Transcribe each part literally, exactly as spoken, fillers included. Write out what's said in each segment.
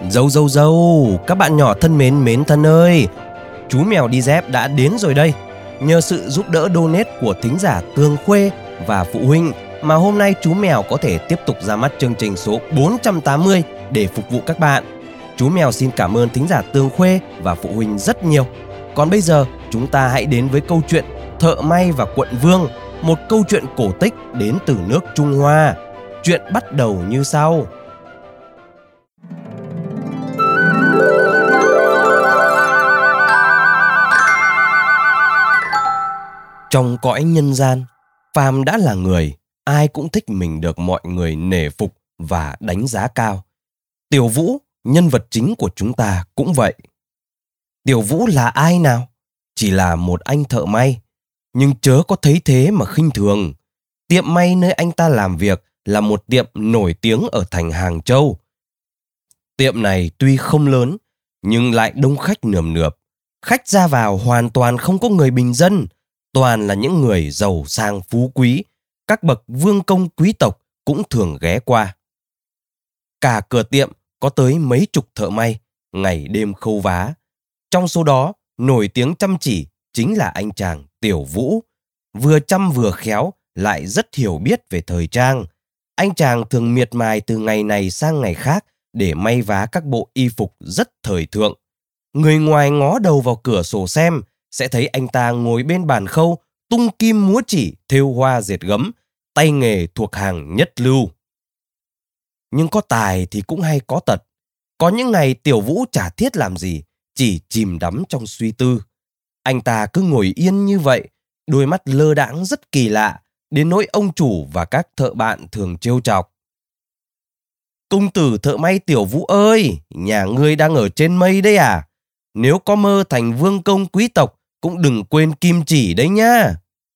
Dâu dâu dâu, các bạn nhỏ thân mến mến thân ơi, chú mèo đi dép đã đến rồi đây. Nhờ sự giúp đỡ donate của thính giả Tường Khuê và phụ huynh mà hôm nay chú mèo có thể tiếp tục ra mắt chương trình số bốn trăm tám mươi để phục vụ các bạn. Chú mèo xin cảm ơn thính giả Tường Khuê và phụ huynh rất nhiều. Còn bây giờ chúng ta hãy đến với câu chuyện Thợ May và Quận Vương, một câu chuyện cổ tích đến từ nước Trung Hoa. Chuyện bắt đầu như sau. Trong cõi nhân gian, phàm đã là người, ai cũng thích mình được mọi người nể phục và đánh giá cao. Tiểu Vũ, nhân vật chính của chúng ta cũng vậy. Tiểu Vũ là ai nào? Chỉ là một anh thợ may. Nhưng chớ có thấy thế mà khinh thường. Tiệm may nơi anh ta làm việc là một tiệm nổi tiếng ở thành Hàng Châu. Tiệm này tuy không lớn, nhưng lại đông khách nườm nượp. Khách ra vào hoàn toàn không có người bình dân, toàn là những người giàu sang phú quý, các bậc vương công quý tộc cũng thường ghé qua. Cả cửa tiệm có tới mấy chục thợ may, ngày đêm khâu vá. Trong số đó, nổi tiếng chăm chỉ chính là anh chàng Tiểu Vũ. Vừa chăm vừa khéo, lại rất hiểu biết về thời trang. Anh chàng thường miệt mài từ ngày này sang ngày khác để may vá các bộ y phục rất thời thượng. Người ngoài ngó đầu vào cửa sổ xem, sẽ thấy anh ta ngồi bên bàn khâu, tung kim múa chỉ, thêu hoa dệt gấm, tay nghề thuộc hàng nhất lưu. Nhưng có tài thì cũng hay có tật. Có những ngày Tiểu Vũ chả thiết làm gì, chỉ chìm đắm trong suy tư. Anh ta cứ ngồi yên như vậy, đôi mắt lơ đãng rất kỳ lạ, đến nỗi ông chủ và các thợ bạn thường trêu chọc. Công tử thợ may Tiểu Vũ ơi, nhà ngươi đang ở trên mây đấy à? Nếu có mơ thành vương công quý tộc, cũng đừng quên kim chỉ đấy nhá.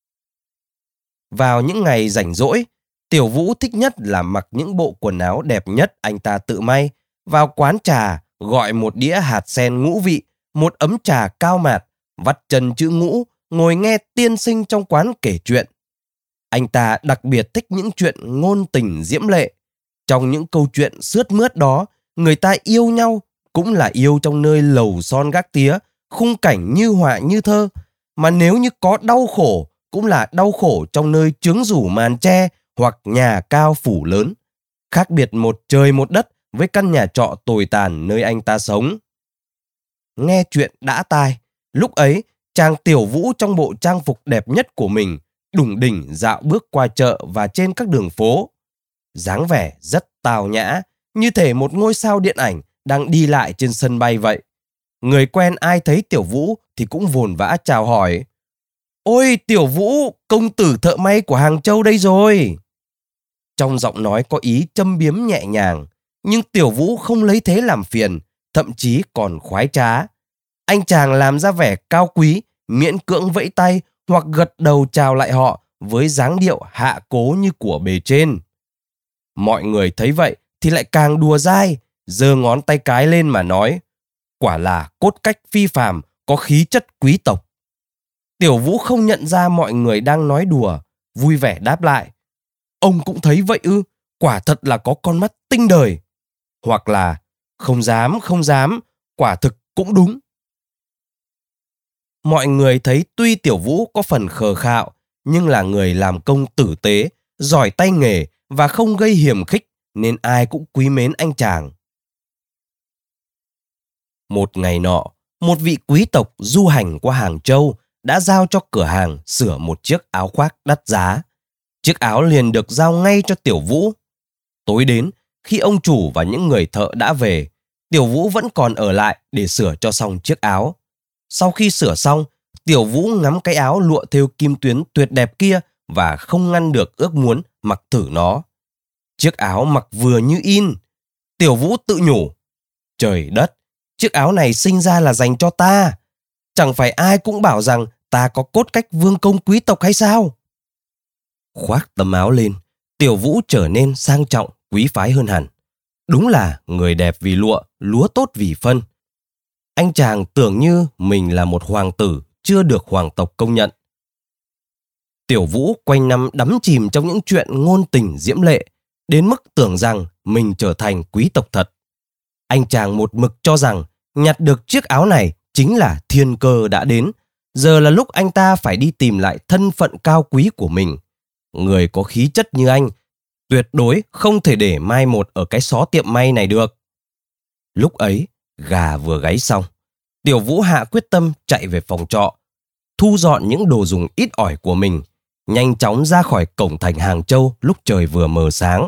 Vào những ngày rảnh rỗi, Tiểu Vũ thích nhất là mặc những bộ quần áo đẹp nhất anh ta tự may, vào quán trà gọi một đĩa hạt sen ngũ vị, một ấm trà cao mạt, vắt chân chữ ngũ, ngồi nghe tiên sinh trong quán kể chuyện. Anh ta đặc biệt thích những chuyện ngôn tình diễm lệ. Trong những câu chuyện sướt mướt đó, người ta yêu nhau cũng là yêu trong nơi lầu son gác tía, khung cảnh như họa như thơ. Mà nếu như có đau khổ, cũng là đau khổ trong nơi chướng rủ màn tre hoặc nhà cao phủ lớn. Khác biệt một trời một đất với căn nhà trọ tồi tàn nơi anh ta sống. Nghe chuyện đã tai, lúc ấy chàng Tiểu Vũ trong bộ trang phục đẹp nhất của mình đủng đỉnh dạo bước qua chợ và trên các đường phố. Dáng vẻ rất tào nhã, như thể một ngôi sao điện ảnh đang đi lại trên sân bay vậy. Người quen ai thấy Tiểu Vũ thì cũng vồn vã chào hỏi. Ôi Tiểu Vũ, công tử thợ may của Hàng Châu đây rồi. Trong giọng nói có ý châm biếm nhẹ nhàng, nhưng Tiểu Vũ không lấy thế làm phiền, thậm chí còn khoái trá. Anh chàng làm ra vẻ cao quý, miễn cưỡng vẫy tay hoặc gật đầu chào lại họ với dáng điệu hạ cố như của bề trên. Mọi người thấy vậy thì lại càng đùa dai, giơ ngón tay cái lên mà nói, quả là cốt cách phi phàm, có khí chất quý tộc. Tiểu Vũ không nhận ra mọi người đang nói đùa, vui vẻ đáp lại, ông cũng thấy vậy ư, quả thật là có con mắt tinh đời. Hoặc là, không dám, không dám, quả thực cũng đúng. Mọi người thấy tuy Tiểu Vũ có phần khờ khạo, nhưng là người làm công tử tế, giỏi tay nghề và không gây hiềm khích, nên ai cũng quý mến anh chàng. Một ngày nọ, một vị quý tộc du hành qua Hàng Châu đã giao cho cửa hàng sửa một chiếc áo khoác đắt giá. Chiếc áo liền được giao ngay cho Tiểu Vũ. Tối đến, khi ông chủ và những người thợ đã về, Tiểu Vũ vẫn còn ở lại để sửa cho xong chiếc áo. Sau khi sửa xong, Tiểu Vũ ngắm cái áo lụa thêu kim tuyến tuyệt đẹp kia và không ngăn được ước muốn mặc thử nó. Chiếc áo mặc vừa như in. Tiểu Vũ tự nhủ, trời đất, chiếc áo này sinh ra là dành cho ta. Chẳng phải ai cũng bảo rằng ta có cốt cách vương công quý tộc hay sao? Khoác tấm áo lên, Tiểu Vũ trở nên sang trọng, quý phái hơn hẳn. Đúng là người đẹp vì lụa, lúa tốt vì phân. Anh chàng tưởng như mình là một hoàng tử chưa được hoàng tộc công nhận. Tiểu Vũ quanh năm đắm chìm trong những chuyện ngôn tình diễm lệ, đến mức tưởng rằng mình trở thành quý tộc thật. Anh chàng một mực cho rằng nhặt được chiếc áo này chính là thiên cơ đã đến. Giờ là lúc anh ta phải đi tìm lại thân phận cao quý của mình. Người có khí chất như anh tuyệt đối không thể để mai một ở cái xó tiệm may này được. Lúc ấy, gà vừa gáy xong, Tiểu Vũ hạ quyết tâm chạy về phòng trọ, thu dọn những đồ dùng ít ỏi của mình, nhanh chóng ra khỏi cổng thành Hàng Châu lúc trời vừa mờ sáng.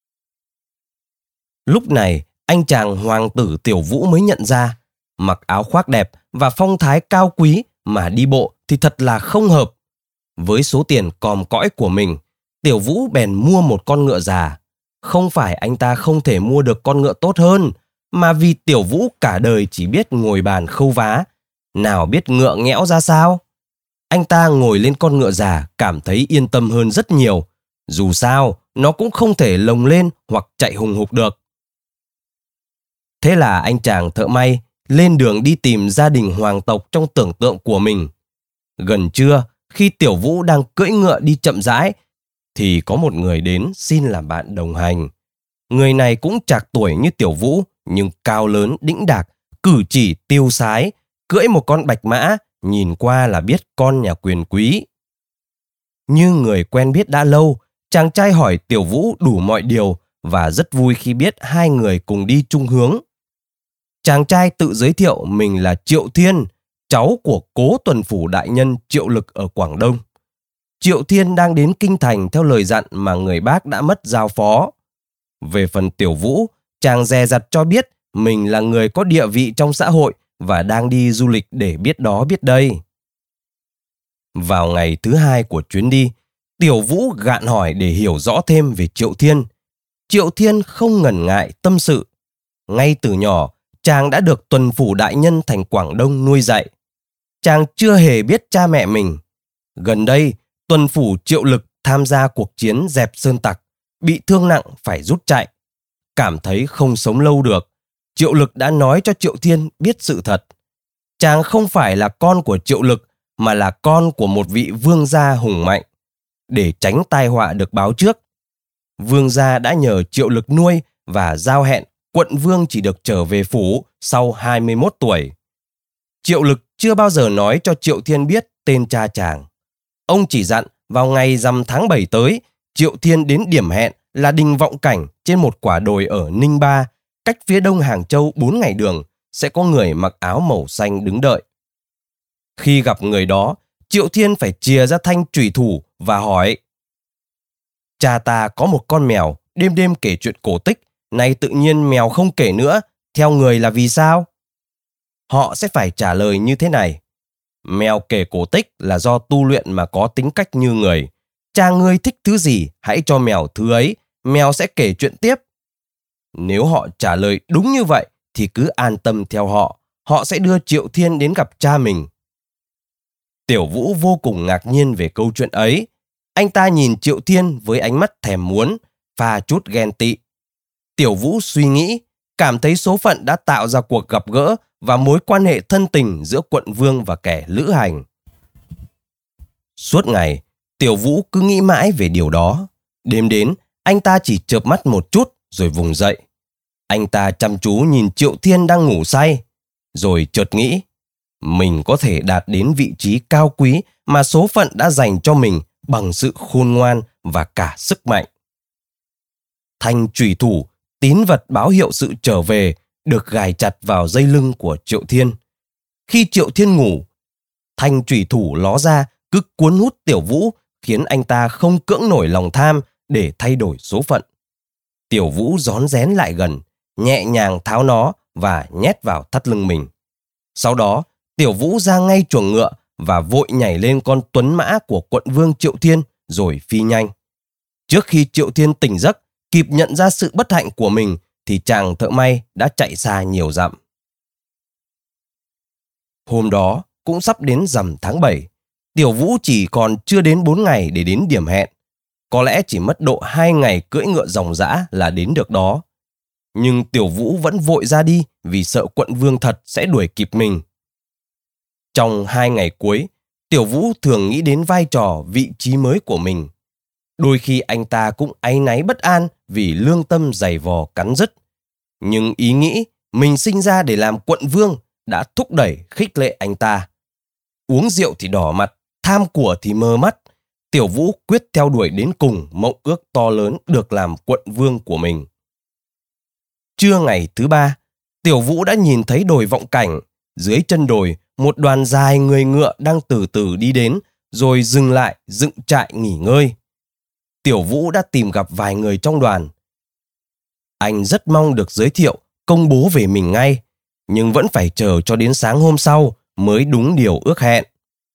Lúc này, anh chàng hoàng tử Tiểu Vũ mới nhận ra, mặc áo khoác đẹp và phong thái cao quý mà đi bộ thì thật là không hợp. Với số tiền còm cõi của mình, Tiểu Vũ bèn mua một con ngựa già. Không phải anh ta không thể mua được con ngựa tốt hơn, mà vì Tiểu Vũ cả đời chỉ biết ngồi bàn khâu vá, nào biết ngựa nghẽo ra sao. Anh ta ngồi lên con ngựa già cảm thấy yên tâm hơn rất nhiều. Dù sao, nó cũng không thể lồng lên hoặc chạy hùng hục được. Thế là anh chàng thợ may lên đường đi tìm gia đình hoàng tộc trong tưởng tượng của mình. Gần trưa, khi Tiểu Vũ đang cưỡi ngựa đi chậm rãi, thì có một người đến xin làm bạn đồng hành. Người này cũng trạc tuổi như Tiểu Vũ, nhưng cao lớn, đĩnh đạc, cử chỉ tiêu sái, cưỡi một con bạch mã, nhìn qua là biết con nhà quyền quý. Như người quen biết đã lâu, chàng trai hỏi Tiểu Vũ đủ mọi điều và rất vui khi biết hai người cùng đi chung hướng. Chàng trai tự giới thiệu mình là Triệu Thiên, cháu của cố tuần phủ đại nhân Triệu Lực ở Quảng Đông. Triệu Thiên đang đến kinh thành theo lời dặn mà người bác đã mất giao phó. Về phần Tiểu Vũ, chàng dè dặt cho biết mình là người có địa vị trong xã hội và đang đi du lịch để biết đó biết đây. Vào ngày thứ hai của chuyến đi, Tiểu Vũ gạn hỏi để hiểu rõ thêm về Triệu Thiên. Triệu Thiên không ngần ngại tâm sự. Ngay từ nhỏ, chàng đã được tuần phủ đại nhân thành Quảng Đông nuôi dạy. Chàng chưa hề biết cha mẹ mình. Gần đây, tuần phủ Triệu Lực tham gia cuộc chiến dẹp sơn tặc, bị thương nặng phải rút chạy. Cảm thấy không sống lâu được, Triệu Lực đã nói cho Triệu Thiên biết sự thật. Chàng không phải là con của Triệu Lực, mà là con của một vị vương gia hùng mạnh. Để tránh tai họa được báo trước, vương gia đã nhờ Triệu Lực nuôi và giao hẹn quận vương chỉ được trở về phủ sau hai mươi mốt tuổi. Triệu Lực chưa bao giờ nói cho Triệu Thiên biết tên cha chàng. Ông chỉ dặn vào ngày rằm tháng bảy tới, Triệu Thiên đến điểm hẹn là đình Vọng Cảnh trên một quả đồi ở Ninh Ba, cách phía đông Hàng Châu bốn ngày đường, sẽ có người mặc áo màu xanh đứng đợi. Khi gặp người đó, Triệu Thiên phải chìa ra thanh trùy thủ và hỏi: Cha ta có một con mèo, đêm đêm kể chuyện cổ tích, nay tự nhiên mèo không kể nữa, theo người là vì sao? Họ sẽ phải trả lời như thế này: Mèo kể cổ tích là do tu luyện mà có tính cách như người. Cha ngươi thích thứ gì, hãy cho mèo thứ ấy, mèo sẽ kể chuyện tiếp. Nếu họ trả lời đúng như vậy, thì cứ an tâm theo họ, họ sẽ đưa Triệu Thiên đến gặp cha mình. Tiểu Vũ vô cùng ngạc nhiên về câu chuyện ấy. Anh ta nhìn Triệu Thiên với ánh mắt thèm muốn, pha chút ghen tị. Tiểu Vũ suy nghĩ, cảm thấy số phận đã tạo ra cuộc gặp gỡ và mối quan hệ thân tình giữa quận vương và kẻ lữ hành. Suốt ngày, Tiểu Vũ cứ nghĩ mãi về điều đó. Đêm đến, anh ta chỉ chợp mắt một chút rồi vùng dậy. Anh ta chăm chú nhìn Triệu Thiên đang ngủ say, rồi chợt nghĩ, mình có thể đạt đến vị trí cao quý mà số phận đã dành cho mình bằng sự khôn ngoan và cả sức mạnh. Thanh chùy thủ, tín vật báo hiệu sự trở về, được gài chặt vào dây lưng của Triệu Thiên. Khi Triệu Thiên ngủ, thanh chùy thủ ló ra cứ cuốn hút Tiểu Vũ, khiến anh ta không cưỡng nổi lòng tham để thay đổi số phận. Tiểu Vũ rón rén lại gần, nhẹ nhàng tháo nó và nhét vào thắt lưng mình. Sau đó, Tiểu Vũ ra ngay chuồng ngựa và vội nhảy lên con tuấn mã của quận vương Triệu Thiên rồi phi nhanh. Trước khi Triệu Thiên tỉnh giấc, kịp nhận ra sự bất hạnh của mình, thì chàng thợ may đã chạy xa nhiều dặm. Hôm đó cũng sắp đến rằm tháng bảy. Tiểu Vũ chỉ còn chưa đến bốn ngày để đến điểm hẹn. Có lẽ chỉ mất độ hai ngày cưỡi ngựa ròng rã là đến được đó. Nhưng Tiểu Vũ vẫn vội ra đi vì sợ quận vương thật sẽ đuổi kịp mình. Trong hai ngày cuối, Tiểu Vũ thường nghĩ đến vai trò vị trí mới của mình. Đôi khi anh ta cũng áy náy bất an vì lương tâm dày vò cắn rứt. Nhưng ý nghĩ mình sinh ra để làm quận vương đã thúc đẩy khích lệ anh ta. Uống rượu thì đỏ mặt, tham của thì mờ mắt. Tiểu Vũ quyết theo đuổi đến cùng mộng ước to lớn được làm quận vương của mình. Trưa ngày thứ ba, Tiểu Vũ đã nhìn thấy đồi Vọng Cảnh. Dưới chân đồi, một đoàn dài người ngựa đang từ từ đi đến, rồi dừng lại dựng trại nghỉ ngơi. Tiểu Vũ đã tìm gặp vài người trong đoàn. Anh rất mong được giới thiệu, công bố về mình ngay, nhưng vẫn phải chờ cho đến sáng hôm sau mới đúng điều ước hẹn.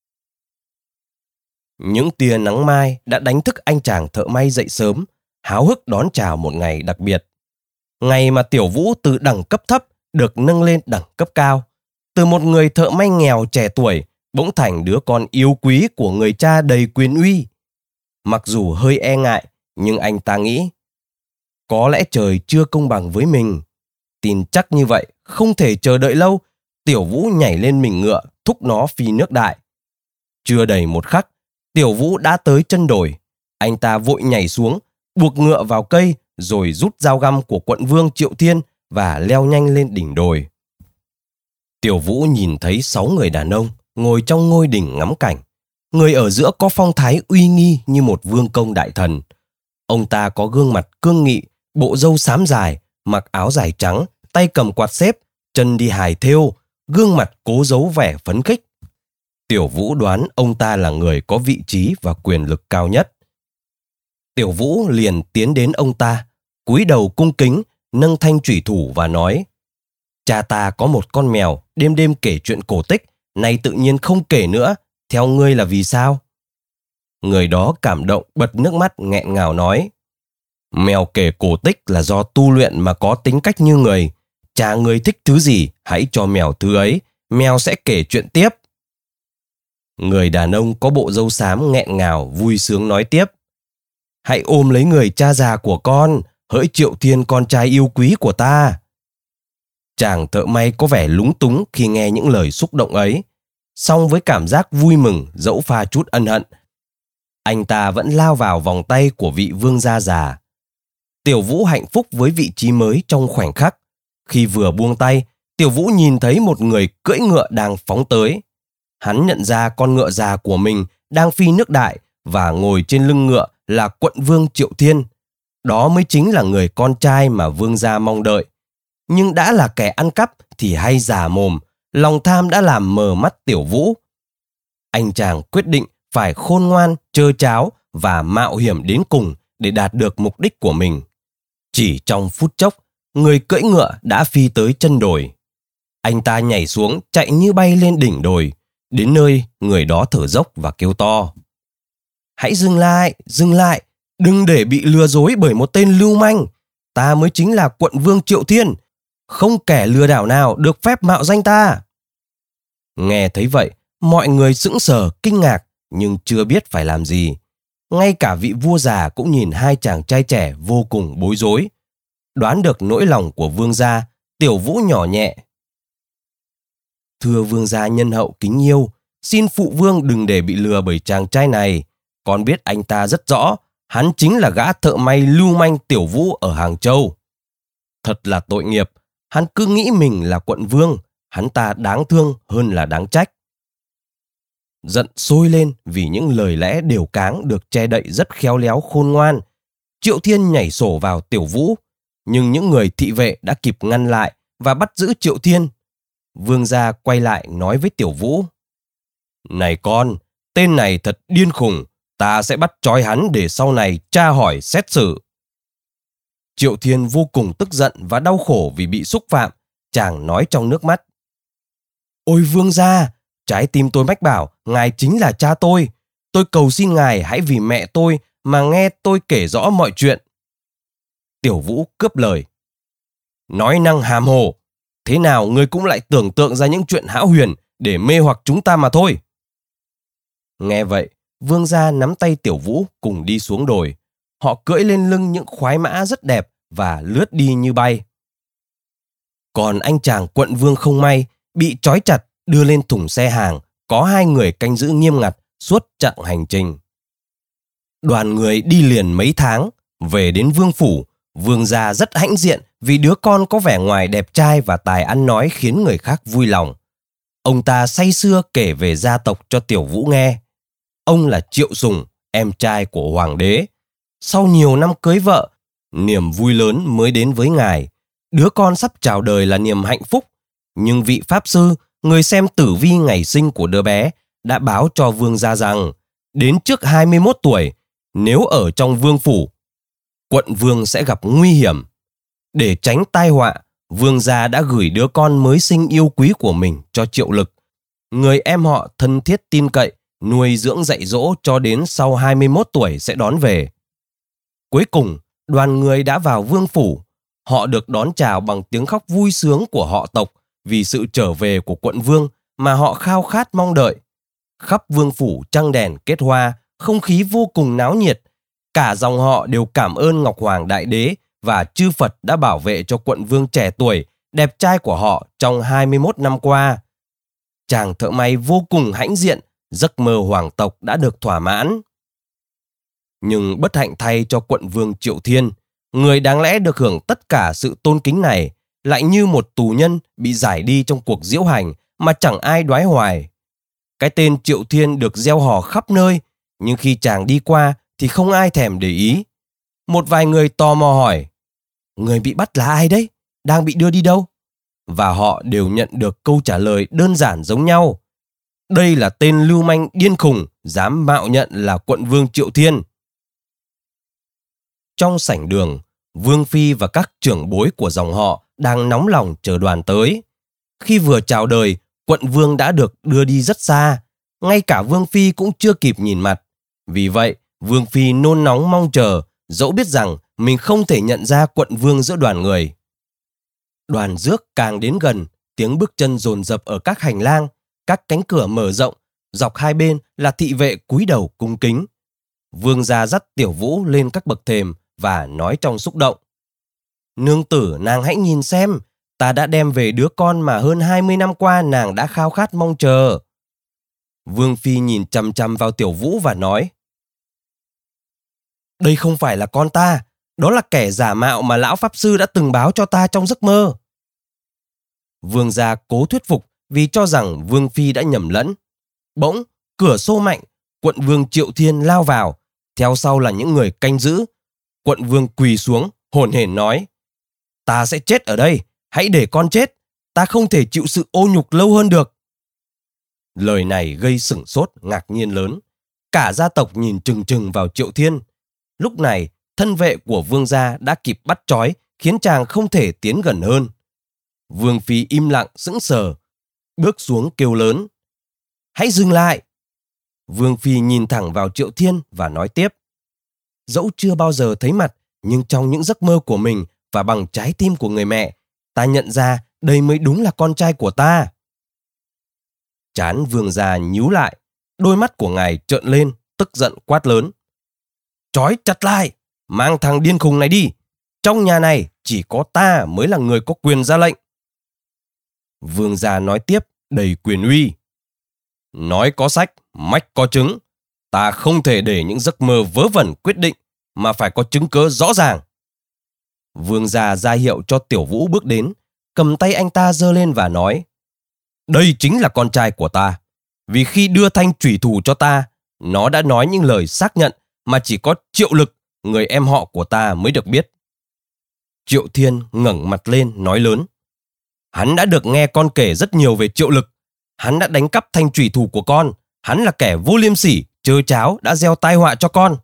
Những tia nắng mai đã đánh thức anh chàng thợ may dậy sớm, háo hức đón chào một ngày đặc biệt. Ngày mà Tiểu Vũ từ đẳng cấp thấp được nâng lên đẳng cấp cao. Từ một người thợ may nghèo trẻ tuổi, bỗng thành đứa con yêu quý của người cha đầy quyền uy. Mặc dù hơi e ngại, nhưng anh ta nghĩ, có lẽ trời chưa công bằng với mình. Tin chắc như vậy, không thể chờ đợi lâu, Tiểu Vũ nhảy lên mình ngựa, thúc nó phi nước đại. Chưa đầy một khắc, Tiểu Vũ đã tới chân đồi. Anh ta vội nhảy xuống, buộc ngựa vào cây, rồi rút dao găm của quận vương Triệu Thiên và leo nhanh lên đỉnh đồi. Tiểu Vũ nhìn thấy sáu người đàn ông ngồi trong ngôi đỉnh ngắm cảnh. Người ở giữa có phong thái uy nghi như một vương công đại thần. Ông ta có gương mặt cương nghị, bộ râu xám dài, mặc áo dài trắng, tay cầm quạt xếp, chân đi hài thêu, gương mặt cố giấu vẻ phấn khích. Tiểu Vũ đoán ông ta là người có vị trí và quyền lực cao nhất. Tiểu Vũ liền tiến đến ông ta, cúi đầu cung kính, nâng thanh chủy thủ và nói: Cha ta có một con mèo đêm đêm kể chuyện cổ tích, nay tự nhiên không kể nữa, theo ngươi là vì sao? Người đó cảm động bật nước mắt nghẹn ngào nói: Mèo kể cổ tích là do tu luyện mà có tính cách như người. Cha ngươi thích thứ gì, hãy cho mèo thứ ấy, mèo sẽ kể chuyện tiếp. Người đàn ông có bộ râu xám nghẹn ngào vui sướng nói tiếp: Hãy ôm lấy người cha già của con, hỡi Triệu Thiên con trai yêu quý của ta. Chàng thợ may có vẻ lúng túng khi nghe những lời xúc động ấy. Song với cảm giác vui mừng dẫu pha chút ân hận, anh ta vẫn lao vào vòng tay của vị vương gia già. Tiểu Vũ hạnh phúc với vị trí mới trong khoảnh khắc. Khi vừa buông tay, Tiểu Vũ nhìn thấy một người cưỡi ngựa đang phóng tới. Hắn nhận ra con ngựa già của mình đang phi nước đại và ngồi trên lưng ngựa là quận vương Triệu Thiên. Đó mới chính là người con trai mà vương gia mong đợi. Nhưng đã là kẻ ăn cắp thì hay giả mồm, lòng tham đã làm mờ mắt Tiểu Vũ. Anh chàng quyết định phải khôn ngoan, trơ tráo và mạo hiểm đến cùng để đạt được mục đích của mình. Chỉ trong phút chốc, người cưỡi ngựa đã phi tới chân đồi. Anh ta nhảy xuống, chạy như bay lên đỉnh đồi. Đến nơi, người đó thở dốc và kêu to: Hãy dừng lại, dừng lại, đừng để bị lừa dối bởi một tên lưu manh. Ta mới chính là quận vương Triệu Thiên, không kẻ lừa đảo nào được phép mạo danh ta. Nghe thấy vậy, mọi người sững sờ kinh ngạc nhưng chưa biết phải làm gì. Ngay cả vị vua già cũng nhìn hai chàng trai trẻ vô cùng bối rối. Đoán được nỗi lòng của vương gia, Tiểu Vũ nhỏ nhẹ: Thưa vương gia nhân hậu kính yêu, xin phụ vương đừng để bị lừa bởi chàng trai này. Con biết anh ta rất rõ, hắn chính là gã thợ may lưu manh Tiểu Vũ ở Hàng Châu. Thật là tội nghiệp, hắn cứ nghĩ mình là quận vương, hắn ta đáng thương hơn là đáng trách. Giận sôi lên vì những lời lẽ đều cáng được che đậy rất khéo léo khôn ngoan. Triệu Thiên nhảy sổ vào Tiểu Vũ, nhưng những người thị vệ đã kịp ngăn lại và bắt giữ Triệu Thiên. Vương gia quay lại nói với Tiểu Vũ: Này con, tên này thật điên khùng, ta sẽ bắt trói hắn để sau này tra hỏi xét xử. Triệu Thiên vô cùng tức giận và đau khổ vì bị xúc phạm. Chàng nói trong nước mắt: Ôi vương gia, trái tim tôi mách bảo ngài chính là cha tôi. Tôi cầu xin ngài hãy vì mẹ tôi mà nghe tôi kể rõ mọi chuyện. Tiểu Vũ cướp lời: Nói năng hàm hồ, thế nào ngươi cũng lại tưởng tượng ra những chuyện hão huyền để mê hoặc chúng ta mà thôi. Nghe vậy, vương gia nắm tay Tiểu Vũ cùng đi xuống đồi. Họ cưỡi lên lưng những khoái mã rất đẹp và lướt đi như bay. Còn anh chàng quận vương không may, bị trói chặt đưa lên thùng xe hàng, có hai người canh giữ nghiêm ngặt suốt chặng hành trình. Đoàn người đi liền mấy tháng, về đến vương phủ, Vương gia rất hãnh diện vì đứa con có vẻ ngoài đẹp trai và tài ăn nói khiến người khác vui lòng. Ông ta say sưa kể về gia tộc cho Tiểu Vũ nghe. Ông là Triệu Sùng, em trai của hoàng đế. Sau nhiều năm cưới vợ, niềm vui lớn mới đến với ngài. Đứa con sắp chào đời là niềm hạnh phúc. Nhưng vị pháp sư, người xem tử vi ngày sinh của đứa bé, đã báo cho vương gia rằng đến trước hai mươi mốt tuổi, nếu ở trong vương phủ, quận vương sẽ gặp nguy hiểm. Để tránh tai họa, vương gia đã gửi đứa con mới sinh yêu quý của mình cho Triệu Lực, người em họ thân thiết tin cậy, nuôi dưỡng dạy dỗ cho đến sau hai mươi mốt tuổi sẽ đón về. Cuối cùng, đoàn người đã vào vương phủ. Họ được đón chào bằng tiếng khóc vui sướng của họ tộc vì sự trở về của quận vương mà họ khao khát mong đợi. Khắp vương phủ trăng đèn kết hoa, không khí vô cùng náo nhiệt. Cả dòng họ đều cảm ơn Ngọc Hoàng Đại Đế và chư Phật đã bảo vệ cho quận vương trẻ tuổi, đẹp trai của họ trong hai mươi mốt năm qua. Chàng thợ may vô cùng hãnh diện, giấc mơ hoàng tộc đã được thỏa mãn. Nhưng bất hạnh thay cho quận vương Triệu Thiên, người đáng lẽ được hưởng tất cả sự tôn kính này, lại như một tù nhân bị giải đi trong cuộc diễu hành mà chẳng ai đoái hoài. Cái tên Triệu Thiên được gieo hò khắp nơi, nhưng khi chàng đi qua thì không ai thèm để ý. Một vài người tò mò hỏi, người bị bắt là ai đấy? Đang bị đưa đi đâu? Và họ đều nhận được câu trả lời đơn giản giống nhau. Đây là tên lưu manh điên khùng dám mạo nhận là quận vương Triệu Thiên. Trong sảnh đường, Vương Phi và các trưởng bối của dòng họ đang nóng lòng chờ đoàn tới. Khi vừa chào đời, quận vương đã được đưa đi rất xa. Ngay cả Vương Phi cũng chưa kịp nhìn mặt. Vì vậy, Vương Phi nôn nóng mong chờ, dẫu biết rằng mình không thể nhận ra quận vương giữa đoàn người. Đoàn rước càng đến gần, tiếng bước chân dồn dập ở các hành lang, các cánh cửa mở rộng, dọc hai bên là thị vệ cúi đầu cung kính. Vương gia dắt Tiểu Vũ lên các bậc thềm và nói trong xúc động. Nương tử, nàng hãy nhìn xem, ta đã đem về đứa con mà hơn hai mươi năm qua nàng đã khao khát mong chờ. Vương Phi nhìn chằm chằm vào Tiểu Vũ và nói, đây không phải là con ta, đó là kẻ giả mạo mà lão pháp sư đã từng báo cho ta trong giấc mơ. Vương gia cố thuyết phục vì cho rằng Vương Phi đã nhầm lẫn. Bỗng, cửa xô mạnh, quận vương Triệu Thiên lao vào, theo sau là những người canh giữ. Quận vương quỳ xuống, hồn hển nói, ta sẽ chết ở đây, hãy để con chết, ta không thể chịu sự ô nhục lâu hơn được. Lời này gây sửng sốt, ngạc nhiên lớn. Cả gia tộc nhìn chừng chừng vào Triệu Thiên. Lúc này, thân vệ của vương gia đã kịp bắt trói, khiến chàng không thể tiến gần hơn. Vương Phi im lặng sững sờ, bước xuống kêu lớn, hãy dừng lại. Vương Phi nhìn thẳng vào Triệu Thiên và nói tiếp, dẫu chưa bao giờ thấy mặt, nhưng trong những giấc mơ của mình và bằng trái tim của người mẹ, ta nhận ra đây mới đúng là con trai của ta. Trán vương gia nhíu lại, đôi mắt của ngài trợn lên, tức giận quát lớn, trói chặt lại, mang thằng điên khùng này đi. Trong nhà này chỉ có ta mới là người có quyền ra lệnh. Vương gia nói tiếp đầy quyền uy, nói có sách, mách có chứng. Ta không thể để những giấc mơ vớ vẩn quyết định, mà phải có chứng cớ rõ ràng. Vương gia ra hiệu cho Tiểu Vũ bước đến, cầm tay anh ta giơ lên và nói, đây chính là con trai của ta. Vì khi đưa thanh trùy thủ cho ta, nó đã nói những lời xác nhận mà chỉ có Triệu Lực, người em họ của ta mới được biết. Triệu Thiên ngẩng mặt lên nói lớn, hắn đã được nghe con kể rất nhiều về Triệu Lực. Hắn đã đánh cắp thanh trùy thủ của con. Hắn là kẻ vô liêm sỉ, trơ tráo, đã gieo tai họa cho con.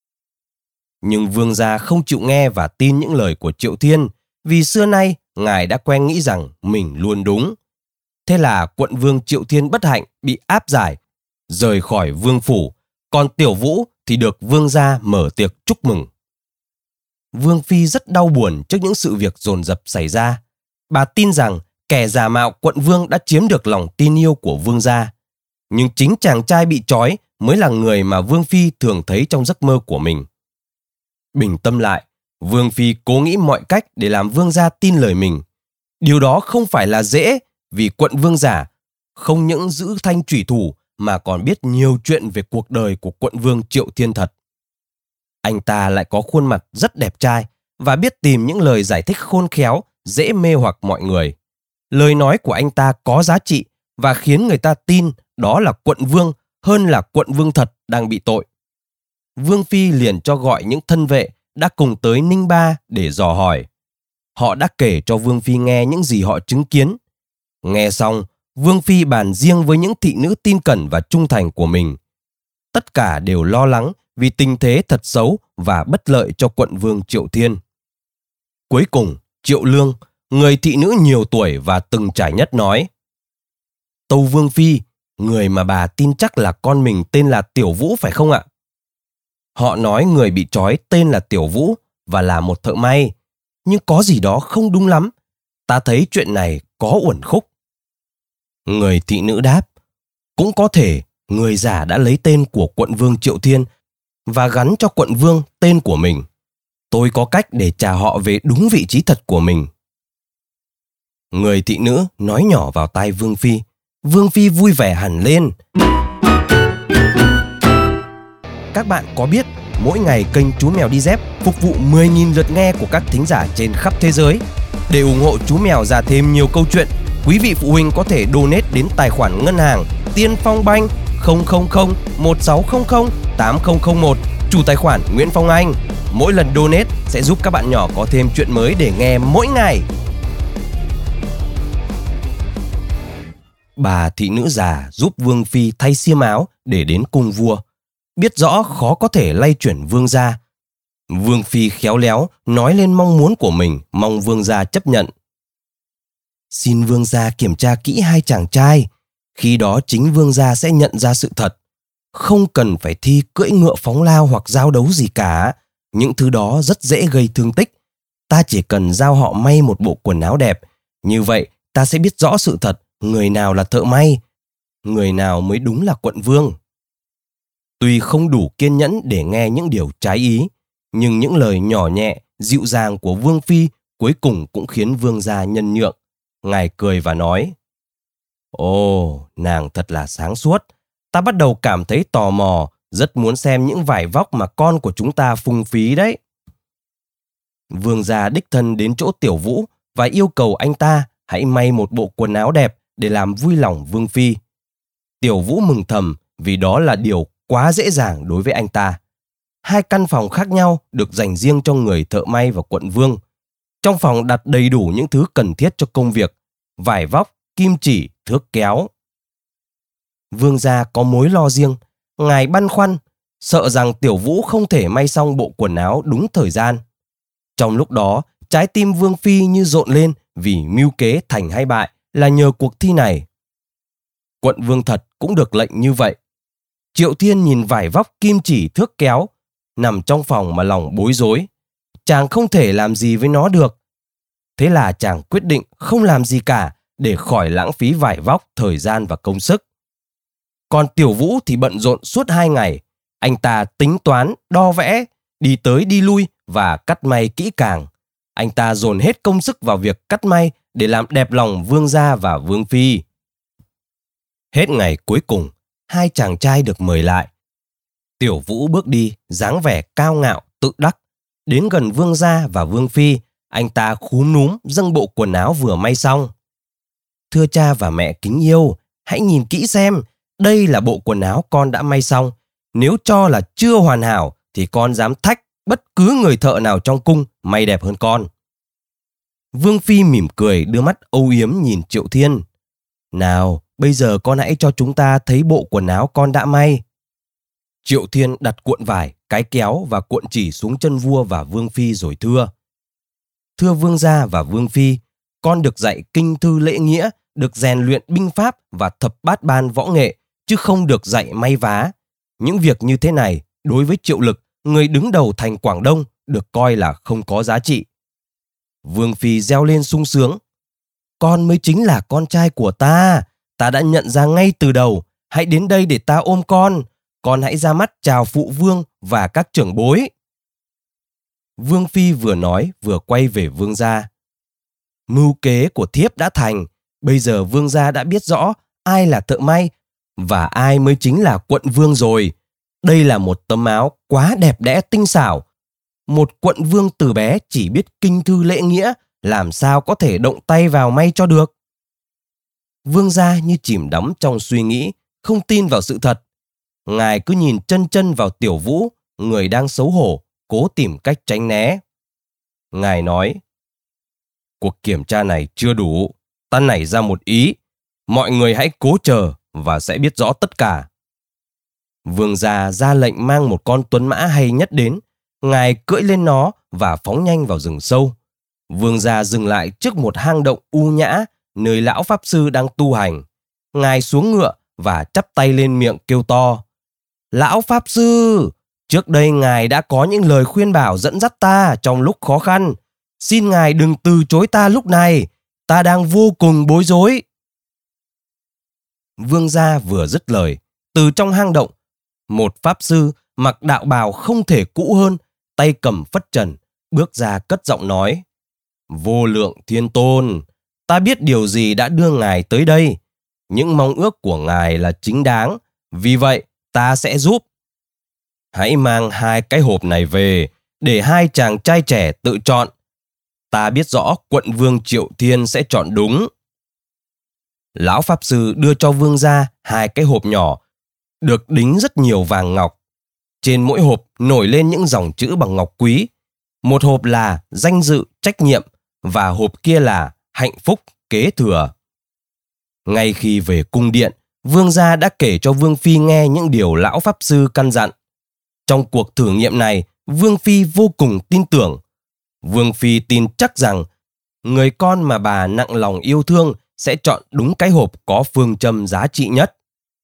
Nhưng vương gia không chịu nghe và tin những lời của Triệu Thiên, vì xưa nay ngài đã quen nghĩ rằng mình luôn đúng. Thế là quận vương Triệu Thiên bất hạnh bị áp giải, rời khỏi vương phủ, còn Tiểu Vũ thì được vương gia mở tiệc chúc mừng. Vương Phi rất đau buồn trước những sự việc dồn dập xảy ra. Bà tin rằng kẻ giả mạo quận vương đã chiếm được lòng tin yêu của vương gia. Nhưng chính chàng trai bị trói mới là người mà Vương Phi thường thấy trong giấc mơ của mình. Bình tâm lại, Vương Phi cố nghĩ mọi cách để làm vương gia tin lời mình. Điều đó không phải là dễ, vì quận vương giả không những giữ thanh trùy thủ mà còn biết nhiều chuyện về cuộc đời của quận vương Triệu Thiên thật. Anh ta lại có khuôn mặt rất đẹp trai và biết tìm những lời giải thích khôn khéo, dễ mê hoặc mọi người. Lời nói của anh ta có giá trị và khiến người ta tin đó là quận vương hơn là quận vương thật đang bị tội. Vương Phi liền cho gọi những thân vệ đã cùng tới Ninh Ba để dò hỏi. Họ đã kể cho Vương Phi nghe những gì họ chứng kiến. Nghe xong, Vương Phi bàn riêng với những thị nữ tin cẩn và trung thành của mình. Tất cả đều lo lắng vì tình thế thật xấu và bất lợi cho quận vương Triệu Thiên. Cuối cùng, Triệu Lương, người thị nữ nhiều tuổi và từng trải nhất nói: Tâu Vương Phi, người mà bà tin chắc là con mình tên là Tiểu Vũ phải không ạ? Họ nói người bị trói tên là Tiểu Vũ và là một thợ may. Nhưng có gì đó không đúng lắm. Ta thấy chuyện này có uẩn khúc. Người thị nữ đáp: Cũng có thể người giả đã lấy tên của quận vương Triệu Thiên và gắn cho quận vương tên của mình. Tôi có cách để trả họ về đúng vị trí thật của mình. Người thị nữ nói nhỏ vào tai Vương Phi. Vương Phi vui vẻ hẳn lên. Các bạn có biết mỗi ngày kênh Chú Mèo Đi Dép phục vụ mười nghìn lượt nghe của các thính giả trên khắp thế giới. Để ủng hộ Chú Mèo ra thêm nhiều câu chuyện, quý vị phụ huynh có thể donate đến tài khoản ngân hàng Tiên Phong Banh không không không một sáu không không tám không không một, chủ tài khoản Nguyễn Phong Anh. Mỗi lần donate sẽ giúp các bạn nhỏ có thêm chuyện mới để nghe mỗi ngày. Bà thị nữ già giúp Vương Phi thay xiêm áo để đến cung vua. Biết rõ khó có thể lay chuyển vương gia. Vương Phi khéo léo nói lên mong muốn của mình, mong vương gia chấp nhận. Xin vương gia kiểm tra kỹ hai chàng trai. Khi đó chính vương gia sẽ nhận ra sự thật. Không cần phải thi cưỡi ngựa phóng lao hoặc giao đấu gì cả. Những thứ đó rất dễ gây thương tích. Ta chỉ cần giao họ may một bộ quần áo đẹp. Như vậy ta sẽ biết rõ sự thật, người nào là thợ may, người nào mới đúng là quận vương. Tuy không đủ kiên nhẫn để nghe những điều trái ý, nhưng những lời nhỏ nhẹ, dịu dàng của Vương Phi cuối cùng cũng khiến vương gia nhân nhượng. Ngài cười và nói: Ồ, nàng thật là sáng suốt. Ta bắt đầu cảm thấy tò mò, rất muốn xem những vải vóc mà con của chúng ta phung phí đấy. Vương gia đích thân đến chỗ Tiểu Vũ và yêu cầu anh ta hãy may một bộ quần áo đẹp để làm vui lòng Vương Phi. Tiểu Vũ mừng thầm vì đó là điều quá dễ dàng đối với anh ta. Hai căn phòng khác nhau được dành riêng cho người thợ may và quận vương. Trong phòng đặt đầy đủ những thứ cần thiết cho công việc: vải vóc, kim chỉ, thước kéo. Vương gia có mối lo riêng. Ngài băn khoăn, sợ rằng Tiểu Vũ không thể may xong bộ quần áo đúng thời gian. Trong lúc đó, trái tim Vương Phi như rộn lên vì mưu kế thành hay bại là nhờ cuộc thi này. Quận vương thật cũng được lệnh như vậy. Triệu Thiên nhìn vải vóc, kim chỉ, thước kéo, nằm trong phòng mà lòng bối rối. Chàng không thể làm gì với nó được. Thế là chàng quyết định không làm gì cả để khỏi lãng phí vải vóc, thời gian và công sức. Còn Tiểu Vũ thì bận rộn suốt hai ngày. Anh ta tính toán, đo vẽ, đi tới đi lui và cắt may kỹ càng. Anh ta dồn hết công sức vào việc cắt may để làm đẹp lòng vương gia và Vương Phi. Hết ngày cuối cùng, hai chàng trai được mời lại. Tiểu Vũ bước đi, dáng vẻ cao ngạo, tự đắc. Đến gần vương gia và Vương Phi, anh ta khúm núm dâng bộ quần áo vừa may xong. Thưa cha và mẹ kính yêu, hãy nhìn kỹ xem, đây là bộ quần áo con đã may xong. Nếu cho là chưa hoàn hảo thì con dám thách bất cứ người thợ nào trong cung may đẹp hơn con. Vương Phi mỉm cười đưa mắt âu yếm nhìn Triệu Thiên. Nào, bây giờ con hãy cho chúng ta thấy bộ quần áo con đã may. Triệu Thiên đặt cuộn vải, cái kéo và cuộn chỉ xuống chân vua và Vương Phi rồi thưa. Thưa vương gia và Vương Phi, con được dạy kinh thư lễ nghĩa, được rèn luyện binh pháp và thập bát ban võ nghệ, chứ không được dạy may vá. Những việc như thế này, đối với Triệu Lực, người đứng đầu thành Quảng Đông, được coi là không có giá trị. Vương Phi reo lên sung sướng. Con mới chính là con trai của ta. Ta đã nhận ra ngay từ đầu. Hãy đến đây để ta ôm con. Con hãy ra mắt chào phụ vương và các trưởng bối. Vương Phi vừa nói vừa quay về vương gia. Mưu kế của thiếp đã thành. Bây giờ vương gia đã biết rõ ai là thợ may và ai mới chính là quận vương rồi. Đây là một tấm áo quá đẹp đẽ tinh xảo. Một quận vương từ bé chỉ biết kinh thư lễ nghĩa, làm sao có thể động tay vào may cho được? Vương gia như chìm đắm trong suy nghĩ, không tin vào sự thật. Ngài cứ nhìn chân chân vào Tiểu Vũ, người đang xấu hổ, cố tìm cách tránh né. Ngài nói, cuộc kiểm tra này chưa đủ, ta nảy ra một ý. Mọi người hãy cố chờ và sẽ biết rõ tất cả. Vương gia ra lệnh mang một con tuấn mã hay nhất đến. Ngài cưỡi lên nó và phóng nhanh vào rừng sâu. Vương gia dừng lại trước một hang động u nhã, nơi lão pháp sư đang tu hành. Ngài xuống ngựa và chắp tay lên miệng kêu to, Lão pháp sư, trước đây ngài đã có những lời khuyên bảo dẫn dắt ta trong lúc khó khăn. Xin ngài đừng từ chối ta lúc này, ta đang vô cùng bối rối. Vương gia vừa dứt lời, từ trong hang động, một pháp sư mặc đạo bào không thể cũ hơn, tay cầm phất trần, bước ra cất giọng nói, Vô lượng thiên tôn, ta biết điều gì đã đưa ngài tới đây. Những mong ước của ngài là chính đáng, vì vậy ta sẽ giúp. Hãy mang hai cái hộp này về, để hai chàng trai trẻ tự chọn. Ta biết rõ quận vương Triệu Thiên sẽ chọn đúng. Lão pháp sư đưa cho vương gia hai cái hộp nhỏ, được đính rất nhiều vàng ngọc. Trên mỗi hộp nổi lên những dòng chữ bằng ngọc quý. Một hộp là danh dự, trách nhiệm, và hộp kia là hạnh phúc, kế thừa. Ngay khi về cung điện, vương gia đã kể cho Vương Phi nghe những điều lão pháp sư căn dặn. Trong cuộc thử nghiệm này, Vương Phi vô cùng tin tưởng. Vương Phi tin chắc rằng người con mà bà nặng lòng yêu thương sẽ chọn đúng cái hộp có phương châm giá trị nhất.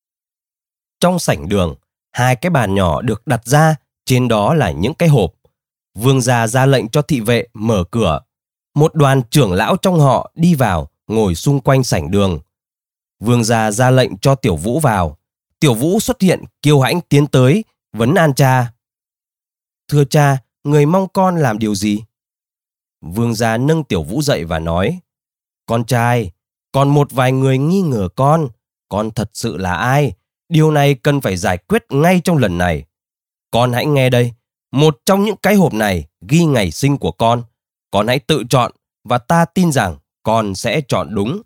Trong sảnh đường, hai cái bàn nhỏ được đặt ra, trên đó là những cái hộp. Vương gia ra lệnh cho thị vệ mở cửa. Một đoàn trưởng lão trong họ đi vào, ngồi xung quanh sảnh đường. Vương gia ra lệnh cho Tiểu Vũ vào. Tiểu Vũ xuất hiện kiêu hãnh tiến tới, vấn an cha. Thưa cha, người mong con làm điều gì? Vương gia nâng Tiểu Vũ dậy và nói, Con trai, còn một vài người nghi ngờ con. Con thật sự là ai? Điều này cần phải giải quyết ngay trong lần này. Con hãy nghe đây. Một trong những cái hộp này ghi ngày sinh của con. Con hãy tự chọn và ta tin rằng con sẽ chọn đúng.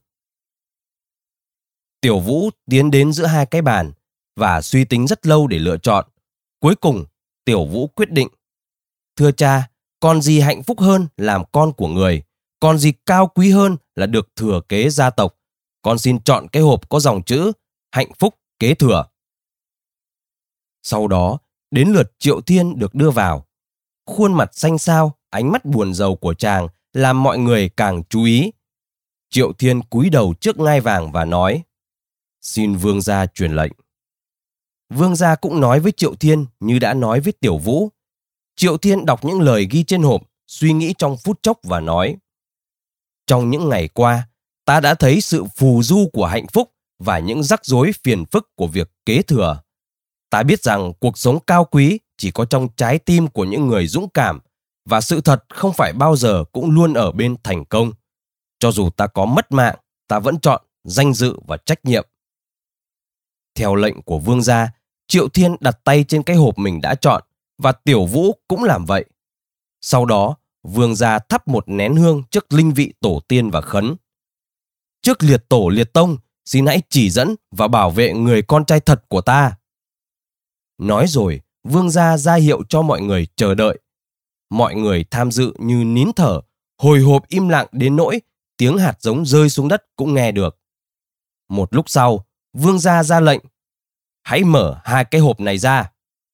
Tiểu Vũ tiến đến giữa hai cái bàn và suy tính rất lâu để lựa chọn. Cuối cùng, Tiểu Vũ quyết định. Thưa cha, còn gì hạnh phúc hơn làm con của người? Còn gì cao quý hơn là được thừa kế gia tộc? Con xin chọn cái hộp có dòng chữ hạnh phúc kế thừa. Sau đó, đến lượt Triệu Thiên được đưa vào. Khuôn mặt xanh xao, ánh mắt buồn rầu của chàng làm mọi người càng chú ý. Triệu Thiên cúi đầu trước ngai vàng và nói, Xin vương gia truyền lệnh. Vương gia cũng nói với Triệu Thiên như đã nói với Tiểu Vũ. Triệu Thiên đọc những lời ghi trên hộp, suy nghĩ trong phút chốc và nói, Trong những ngày qua, ta đã thấy sự phù du của hạnh phúc và những rắc rối phiền phức của việc kế thừa. Ta biết rằng cuộc sống cao quý chỉ có trong trái tim của những người dũng cảm, và sự thật không phải bao giờ cũng luôn ở bên thành công. Cho dù ta có mất mạng, ta vẫn chọn danh dự và trách nhiệm. Theo lệnh của vương gia, Triệu Thiên đặt tay trên cái hộp mình đã chọn, và Tiểu Vũ cũng làm vậy. Sau đó, vương gia thắp một nén hương trước linh vị tổ tiên và khấn. Trước liệt tổ liệt tông, xin hãy chỉ dẫn và bảo vệ người con trai thật của ta. Nói rồi, vương gia ra hiệu cho mọi người chờ đợi. Mọi người tham dự như nín thở, hồi hộp im lặng đến nỗi tiếng hạt giống rơi xuống đất cũng nghe được. Một lúc sau, vương gia ra lệnh, hãy mở hai cái hộp này ra.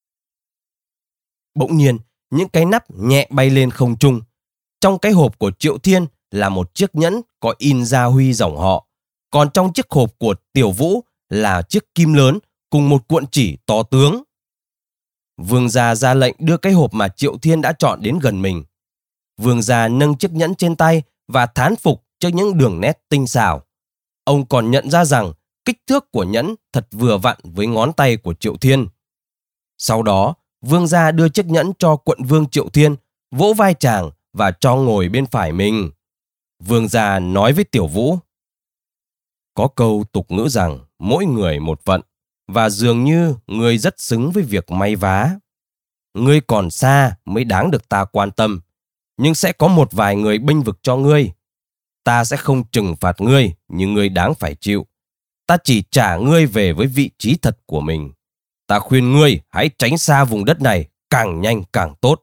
Bỗng nhiên, những cái nắp nhẹ bay lên không trung. Trong cái hộp của Triệu Thiên là một chiếc nhẫn có in gia huy dòng họ. Còn trong chiếc hộp của Tiểu Vũ là chiếc kim lớn cùng một cuộn chỉ to tướng. Vương gia ra lệnh đưa cái hộp mà Triệu Thiên đã chọn đến gần mình. Vương gia nâng chiếc nhẫn trên tay và thán phục trước những đường nét tinh xảo. Ông còn nhận ra rằng kích thước của nhẫn thật vừa vặn với ngón tay của Triệu Thiên. Sau đó, vương gia đưa chiếc nhẫn cho quận vương Triệu Thiên, vỗ vai chàng và cho ngồi bên phải mình. Vương gia nói với Tiểu Vũ, có câu tục ngữ rằng mỗi người một vận, và dường như người rất xứng với việc may vá. ngươi còn xa mới đáng được ta quan tâm, nhưng sẽ có một vài người bênh vực cho ngươi. Ta sẽ không trừng phạt ngươi, nhưng ngươi đáng phải chịu. Ta chỉ trả ngươi về với vị trí thật của mình. Ta khuyên ngươi hãy tránh xa vùng đất này, càng nhanh càng tốt.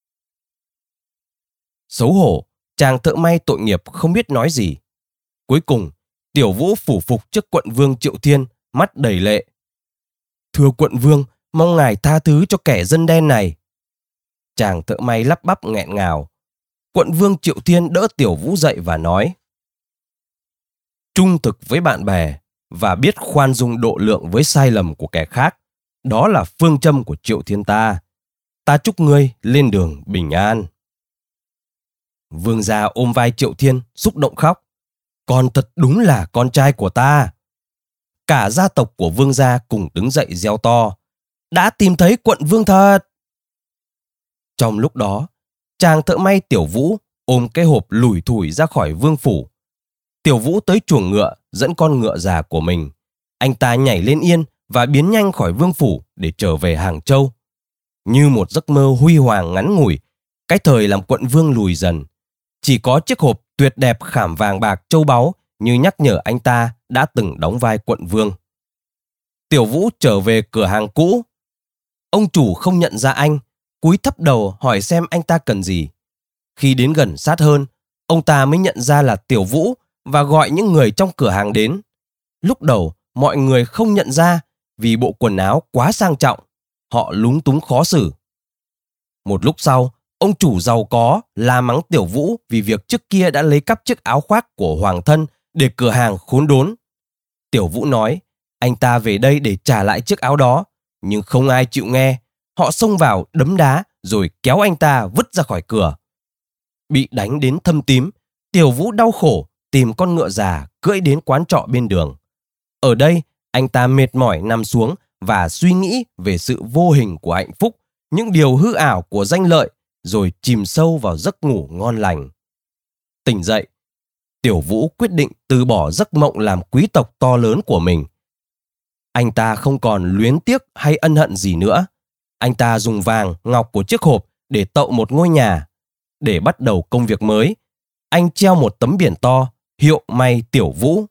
Xấu hổ, chàng thợ may tội nghiệp không biết nói gì. Cuối cùng, Tiểu Vũ phủ phục trước quận vương Triệu Thiên, mắt đầy lệ. Thưa quận vương, mong ngài tha thứ cho kẻ dân đen này. Chàng thợ may lắp bắp nghẹn ngào. Quận vương Triệu Thiên đỡ Tiểu Vũ dậy và nói: Trung thực với bạn bè và biết khoan dung độ lượng với sai lầm của kẻ khác, đó là phương châm của Triệu Thiên ta. Ta chúc ngươi lên đường bình an. Vương gia ôm vai Triệu Thiên, xúc động khóc. Con thật đúng là con trai của ta. Cả gia tộc của vương gia cùng đứng dậy reo to: Đã tìm thấy quận vương thật! Trong lúc đó, chàng thợ may Tiểu Vũ ôm cái hộp lủi thủi ra khỏi vương phủ. Tiểu Vũ tới chuồng ngựa, dẫn con ngựa già của mình. Anh ta nhảy lên yên và biến nhanh khỏi vương phủ để trở về Hàng Châu. Như một giấc mơ huy hoàng ngắn ngủi, cái thời làm quận vương lùi dần. Chỉ có chiếc hộp tuyệt đẹp khảm vàng bạc châu báu như nhắc nhở anh ta đã từng đóng vai quận vương. Tiểu Vũ trở về cửa hàng cũ. Ông chủ không nhận ra anh, cúi thấp đầu hỏi xem anh ta cần gì. Khi đến gần sát hơn, ông ta mới nhận ra là Tiểu Vũ và gọi những người trong cửa hàng đến. Lúc đầu, mọi người không nhận ra vì bộ quần áo quá sang trọng. Họ lúng túng khó xử. Một lúc sau, ông chủ giàu có la mắng Tiểu Vũ vì việc trước kia đã lấy cắp chiếc áo khoác của hoàng thân để cửa hàng khốn đốn. Tiểu Vũ nói anh ta về đây để trả lại chiếc áo đó, nhưng không ai chịu nghe. Họ xông vào đấm đá rồi kéo anh ta vứt ra khỏi cửa. Bị đánh đến thâm tím, Tiểu Vũ đau khổ tìm con ngựa già cưỡi đến quán trọ bên đường. Ở đây, anh ta mệt mỏi nằm xuống và suy nghĩ về sự vô hình của hạnh phúc, những điều hư ảo của danh lợi, rồi chìm sâu vào giấc ngủ ngon lành. Tỉnh dậy, Tiểu Vũ quyết định từ bỏ giấc mộng làm quý tộc to lớn của mình. Anh ta không còn luyến tiếc hay ân hận gì nữa. Anh ta dùng vàng, ngọc của chiếc hộp để tậu một ngôi nhà. Để bắt đầu công việc mới, anh treo một tấm biển to, hiệu may Tiểu Vũ.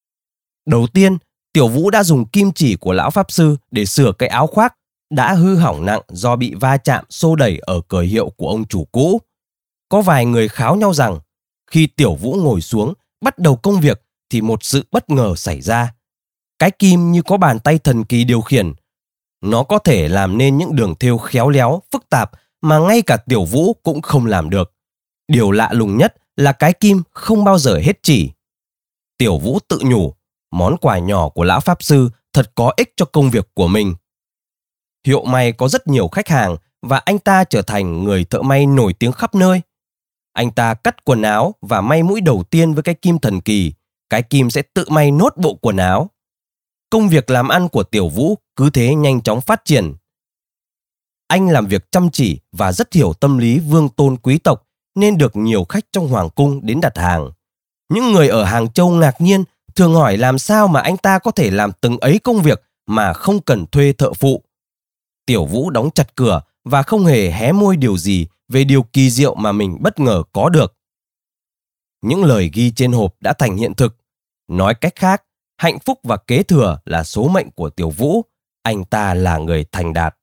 Đầu tiên, Tiểu Vũ đã dùng kim chỉ của lão pháp sư để sửa cái áo khoác đã hư hỏng nặng do bị va chạm xô đẩy ở cờ hiệu của ông chủ cũ. Có vài người kháo nhau rằng khi Tiểu Vũ ngồi xuống bắt đầu công việc thì một sự bất ngờ xảy ra. Cái kim như có bàn tay thần kỳ điều khiển. Nó có thể làm nên những đường thêu khéo léo, phức tạp mà ngay cả Tiểu Vũ cũng không làm được. Điều lạ lùng nhất là cái kim không bao giờ hết chỉ. Tiểu Vũ tự nhủ, món quà nhỏ của lão pháp sư thật có ích cho công việc của mình. Hiệu may có rất nhiều khách hàng và anh ta trở thành người thợ may nổi tiếng khắp nơi. Anh ta cắt quần áo và may mũi đầu tiên với cái kim thần kỳ. Cái kim sẽ tự may nốt bộ quần áo. Công việc làm ăn của Tiểu Vũ cứ thế nhanh chóng phát triển. Anh làm việc chăm chỉ và rất hiểu tâm lý vương tôn quý tộc nên được nhiều khách trong hoàng cung đến đặt hàng. Những người ở Hàng Châu ngạc nhiên, thường hỏi làm sao mà anh ta có thể làm từng ấy công việc mà không cần thuê thợ phụ. Tiểu Vũ đóng chặt cửa và không hề hé môi điều gì về điều kỳ diệu mà mình bất ngờ có được. Những lời ghi trên hộp đã thành hiện thực. Nói cách khác, hạnh phúc và kế thừa là số mệnh của Tiểu Vũ. Anh ta là người thành đạt.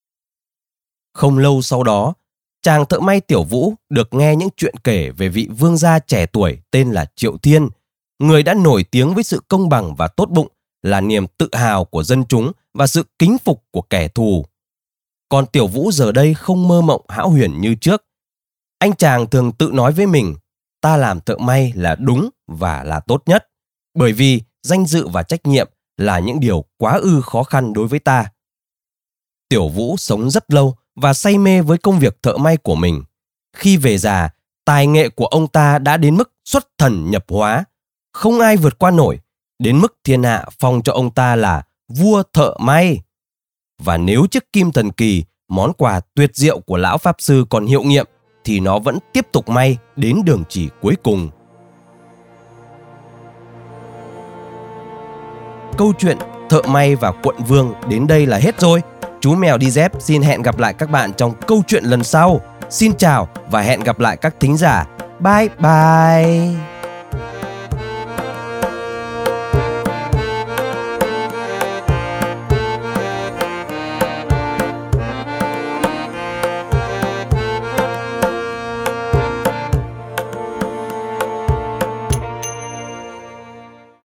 Không lâu sau đó, chàng thợ may Tiểu Vũ được nghe những chuyện kể về vị vương gia trẻ tuổi tên là Triệu Thiên, người đã nổi tiếng với sự công bằng và tốt bụng, là niềm tự hào của dân chúng và sự kính phục của kẻ thù. Còn Tiểu Vũ giờ đây không mơ mộng hão huyền như trước. Anh chàng thường tự nói với mình, ta làm thợ may là đúng và là tốt nhất, bởi vì danh dự và trách nhiệm là những điều quá ư khó khăn đối với ta. Tiểu Vũ sống rất lâu và say mê với công việc thợ may của mình. Khi về già, tài nghệ của ông ta đã đến mức xuất thần nhập hóa. Không ai vượt qua nổi, đến mức thiên hạ phong cho ông ta là vua thợ may. Và nếu chiếc kim thần kỳ, món quà tuyệt diệu của lão pháp sư còn hiệu nghiệm, thì nó vẫn tiếp tục may đến đường chỉ cuối cùng. Câu chuyện Thợ May và Quận Vương đến đây là hết rồi. Chú Mèo đi dép xin hẹn gặp lại các bạn trong câu chuyện lần sau. Xin chào và hẹn gặp lại các thính giả. Bye bye.